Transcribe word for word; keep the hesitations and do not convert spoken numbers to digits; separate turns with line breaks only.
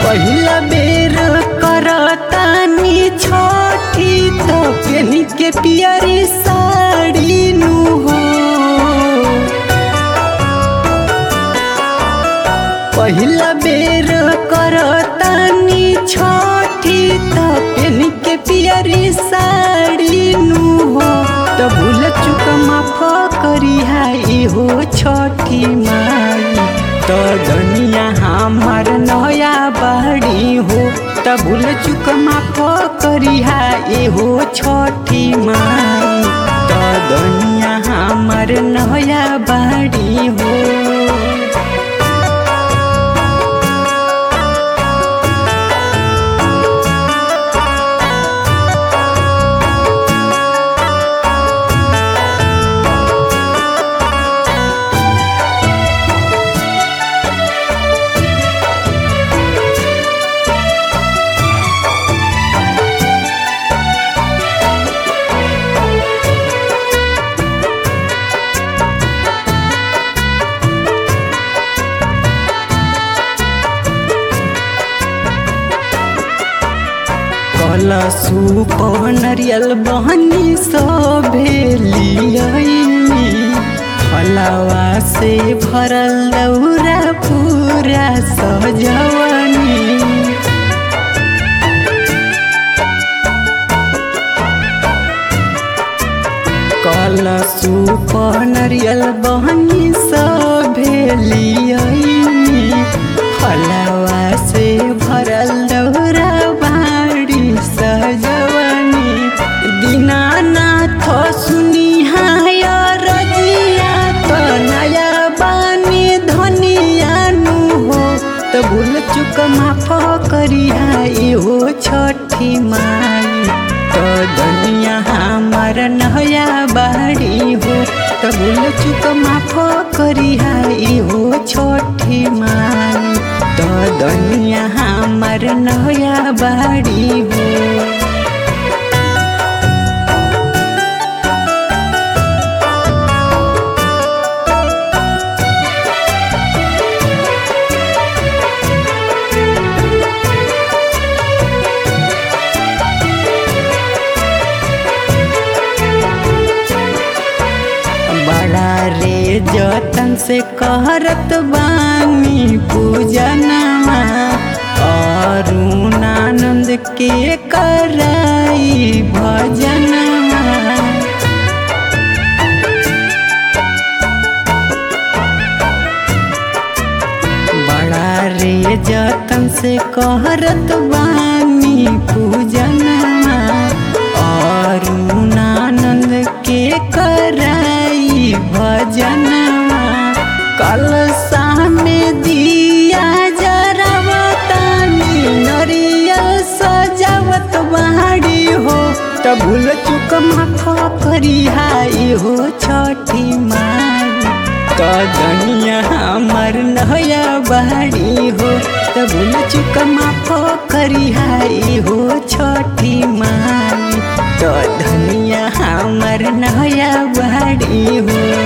पहिला बेर करतानी छठी तो पेनी के पियरी साड़ी नु हो। पहिला बेर करतानी छठी तो पेनी के पियरी साड़ी नु हो। तो भूल चुक माफ करी है हो छठी माई तो दुनिया हमार नया बाड़ी हो। तो भूल चुक माफ करी है हो छठी माई तो दुनिया हमार नया बाड़ी हो। कलशु नरियल बहनी सभेली फलवा से भरल दौरा पूरा सजवनी। कलशु नरियल बहनी सभेली फलवा से भरल दौरा सजवनी। दीनानाथ सुनी हाया रजिया तो नया बानी धनिया नु हो। तो भूल चुक माफ करी है हो छठी माई तो दुनिया हमार नया बाड़ी हो। तो भूल चुक माफ करी है हो छठी माई तो दुनिया हमार नया बाड़ी हो। बड़ा रे जतन से कहरत बानी पूजनमा अरुणानंद के कराई भजनमा। बड़ा रे जतन से कहरत बानी पूजनमा अरुणानंद के कराई भजनमा। कलशा में दिया जरावतानी नरियल सजावत बाड़ी हो। तो भूल चुक माफ करी है हो छठी माई तो दुनिया हमार नया बाड़ी हो। तो भूल चुक माफ करी है हो छठी माई तो दुनिया हमार नया बाड़ी हो।